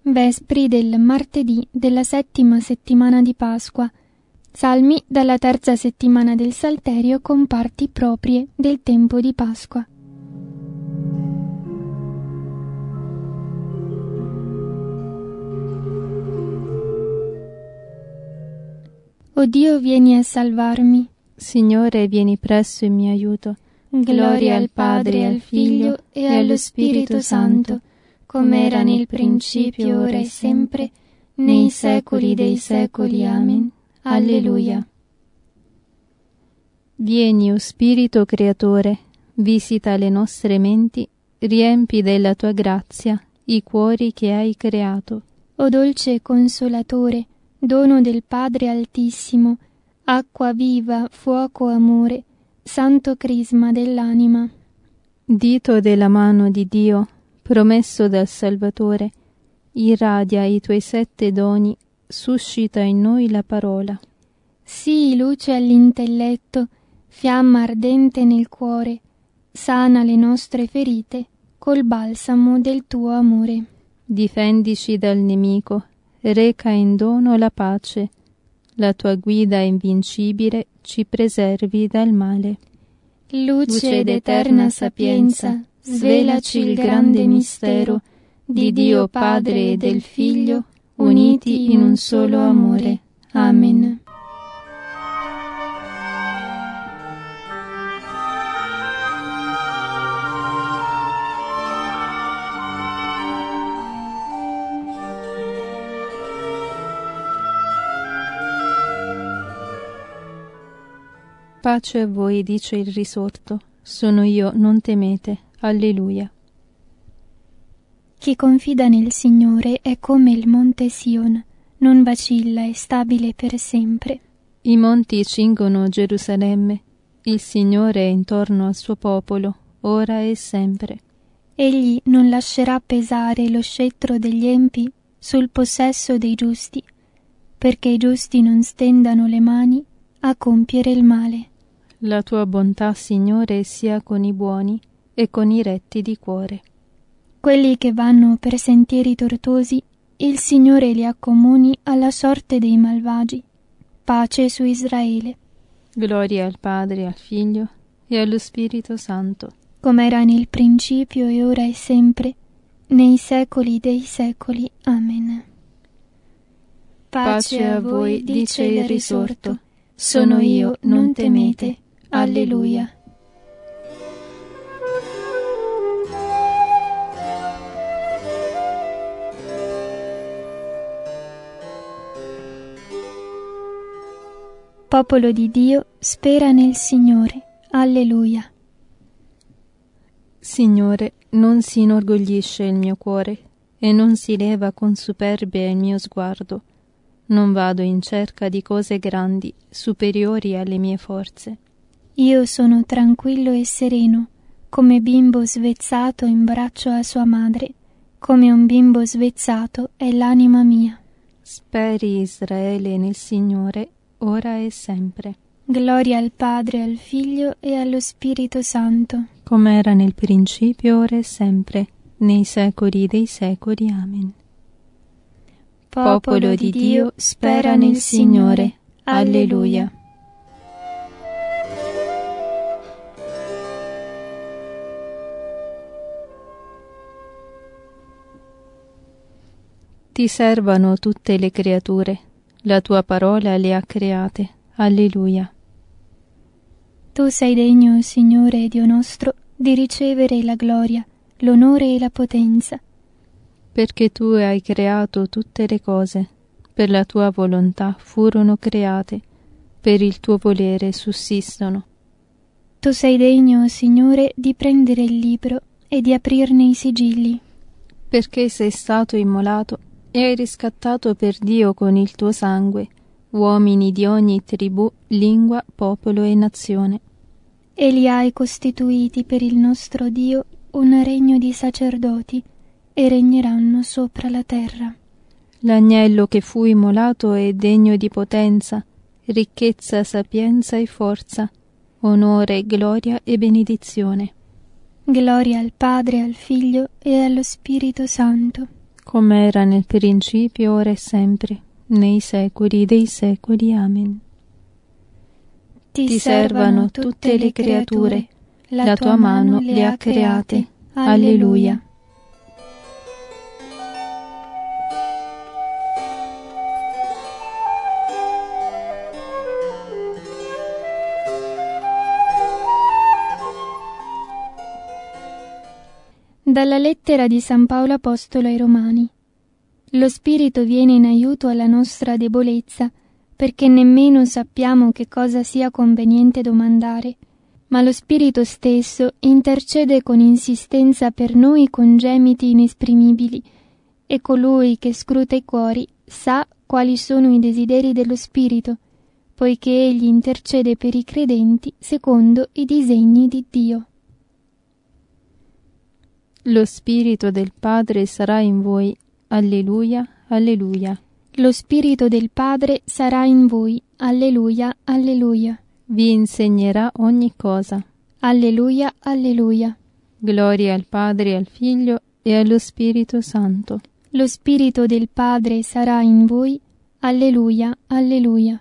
Vespri del martedì della 7ª settimana di Pasqua. Salmi dalla 3ª settimana del Salterio con parti proprie del tempo di Pasqua. O Dio, vieni a salvarmi. Signore, vieni presto in mio aiuto. Gloria al Padre, al Figlio e allo Spirito Santo, come era nel principio, ora e sempre, nei secoli dei secoli. Amen. Alleluia. Vieni, o Spirito Creatore, visita le nostre menti, riempi della tua grazia i cuori che hai creato. O dolce Consolatore, dono del Padre Altissimo, acqua viva, fuoco amore, santo crisma dell'anima. Dito della mano di Dio, promesso dal Salvatore, irradia i tuoi 7 doni, suscita in noi la parola. Sii luce all'intelletto, fiamma ardente nel cuore, sana le nostre ferite col balsamo del tuo amore. Difendici dal nemico, reca in dono la pace, la tua guida invincibile ci preservi dal male. Luce d'eterna sapienza, svelaci il grande mistero di Dio Padre e del Figlio, uniti in un solo amore. Amen. Pace a voi, dice il risorto. Sono io, non temete. Alleluia. Chi confida nel Signore è come il monte Sion, non vacilla, è stabile per sempre. I monti cingono Gerusalemme, il Signore è intorno al suo popolo, ora e sempre. Egli non lascerà pesare lo scettro degli empi sul possesso dei giusti, perché i giusti non stendano le mani a compiere il male. La tua bontà, Signore, sia con i buoni e con i retti di cuore. Quelli che vanno per sentieri tortuosi, il Signore li accomuni alla sorte dei malvagi. Pace su Israele. Gloria al Padre, al Figlio e allo Spirito Santo, come era nel principio e ora e sempre, nei secoli dei secoli. Amen. Pace a voi, dice il risorto. Sono io, non temete. Alleluia. Popolo di Dio, spera nel Signore. Alleluia. Signore, non si inorgoglisce il mio cuore e non si leva con superbia il mio sguardo. Non vado in cerca di cose grandi, superiori alle mie forze. Io sono tranquillo e sereno, come bimbo svezzato in braccio a sua madre, come un bimbo svezzato è l'anima mia. Speri Israele nel Signore, ora e sempre. Gloria al Padre, al Figlio e allo Spirito Santo, come era nel principio, ora e sempre, nei secoli dei secoli. Amen. Popolo di Dio, spera nel Signore. Alleluia. Ti servano tutte le creature, la tua parola le ha create. Alleluia. Tu sei degno, Signore Dio nostro, di ricevere la gloria, l'onore e la potenza. Perché tu hai creato tutte le cose, per la tua volontà furono create, per il tuo volere sussistono. Tu sei degno, Signore, di prendere il libro e di aprirne i sigilli. Perché sei stato immolato e hai riscattato per Dio con il tuo sangue uomini di ogni tribù, lingua, popolo e nazione. E li hai costituiti per il nostro Dio un regno di sacerdoti, e regneranno sopra la terra. L'agnello che fu immolato è degno di potenza, ricchezza, sapienza e forza, onore, gloria e benedizione. Gloria al Padre, al Figlio e allo Spirito Santo, come era nel principio, ora e sempre, nei secoli dei secoli. Amen. Ti servano tutte le creature, la tua mano le ha create. Alleluia. Dalla lettera di San Paolo Apostolo ai Romani. Lo Spirito viene in aiuto alla nostra debolezza, perché nemmeno sappiamo che cosa sia conveniente domandare, ma lo Spirito stesso intercede con insistenza per noi con gemiti inesprimibili, e colui che scruta i cuori sa quali sono i desideri dello Spirito, poiché egli intercede per i credenti secondo i disegni di Dio. Lo Spirito del Padre sarà in voi. Alleluia, alleluia. Lo Spirito del Padre sarà in voi. Alleluia, alleluia. Vi insegnerà ogni cosa. Alleluia, alleluia. Gloria al Padre, al Figlio e allo Spirito Santo. Lo Spirito del Padre sarà in voi. Alleluia, alleluia.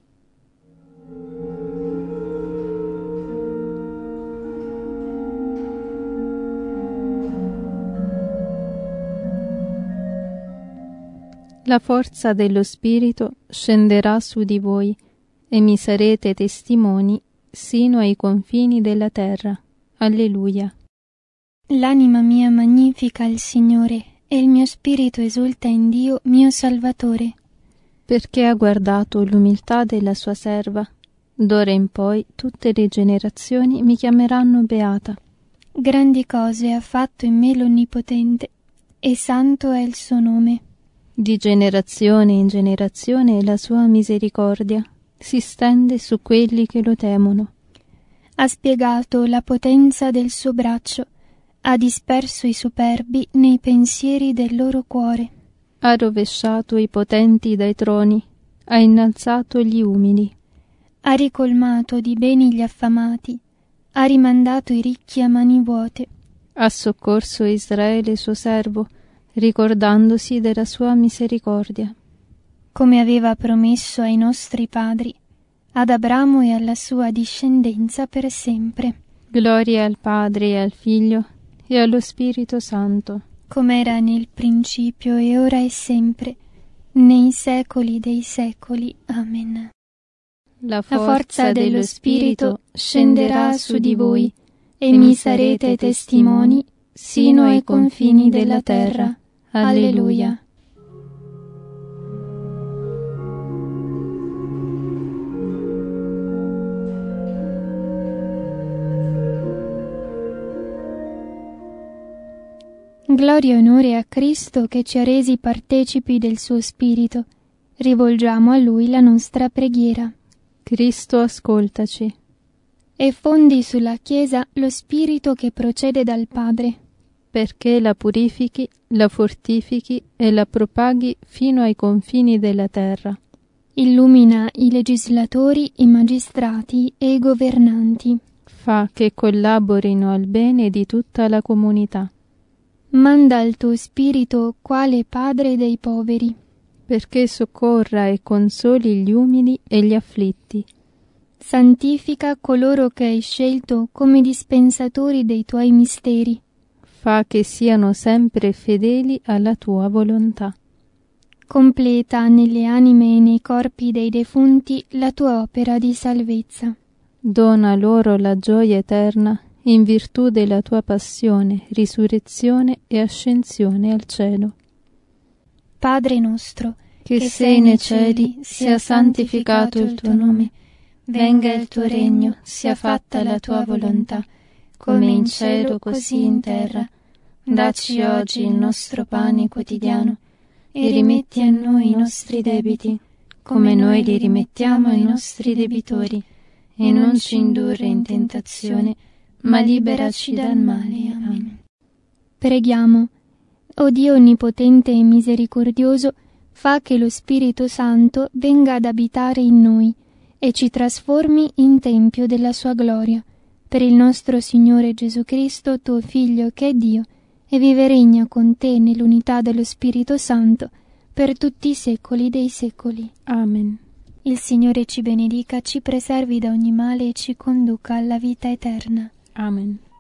La forza dello Spirito scenderà su di voi e mi sarete testimoni sino ai confini della terra. Alleluia. L'anima mia magnifica il Signore, e il mio spirito esulta in Dio mio Salvatore. Perché ha guardato l'umiltà della sua serva. D'ora in poi tutte le generazioni mi chiameranno beata. Grandi cose ha fatto in me l'Onnipotente, e santo è il suo nome. Di generazione in generazione la sua misericordia si stende su quelli che lo temono. Ha spiegato la potenza del suo braccio, ha disperso i superbi nei pensieri del loro cuore. Ha rovesciato i potenti dai troni, ha innalzato gli umili. Ha ricolmato di beni gli affamati, ha rimandato i ricchi a mani vuote. Ha soccorso Israele suo servo, ricordandosi della sua misericordia. Come aveva promesso ai nostri padri, ad Abramo e alla sua discendenza per sempre. Gloria al Padre e al Figlio e allo Spirito Santo. Come era nel principio e ora e sempre, nei secoli dei secoli. Amen. La forza dello Spirito scenderà su di voi e mi sarete testimoni sino ai confini della terra. Alleluia. Gloria e onore a Cristo che ci ha resi partecipi del suo Spirito. Rivolgiamo a Lui la nostra preghiera. Cristo, ascoltaci. E fondi sulla Chiesa lo Spirito che procede dal Padre, perché la purifichi, la fortifichi e la propaghi fino ai confini della terra. Illumina i legislatori, i magistrati e i governanti. Fa che collaborino al bene di tutta la comunità. Manda il tuo Spirito quale Padre dei poveri, perché soccorra e consoli gli umili e gli afflitti. Santifica coloro che hai scelto come dispensatori dei tuoi misteri. Fa che siano sempre fedeli alla tua volontà. Completa nelle anime e nei corpi dei defunti la tua opera di salvezza. Dona loro la gioia eterna in virtù della tua passione, risurrezione e ascensione al cielo. Padre nostro, che sei nei cieli, sia santificato il tuo nome. Venga il tuo regno, sia fatta la tua volontà, come in cielo così in terra. Dacci oggi il nostro pane quotidiano e rimetti a noi i nostri debiti, come noi li rimettiamo ai nostri debitori, e non ci indurre in tentazione, ma liberaci dal male. Amen. Preghiamo. O Dio onnipotente e misericordioso, fa che lo Spirito Santo venga ad abitare in noi e ci trasformi in tempio della sua gloria, per il nostro Signore Gesù Cristo, tuo Figlio, che è Dio, e vive e regna con te nell'unità dello Spirito Santo per tutti i secoli dei secoli. Amen. Il Signore ci benedica, ci preservi da ogni male e ci conduca alla vita eterna. Amen.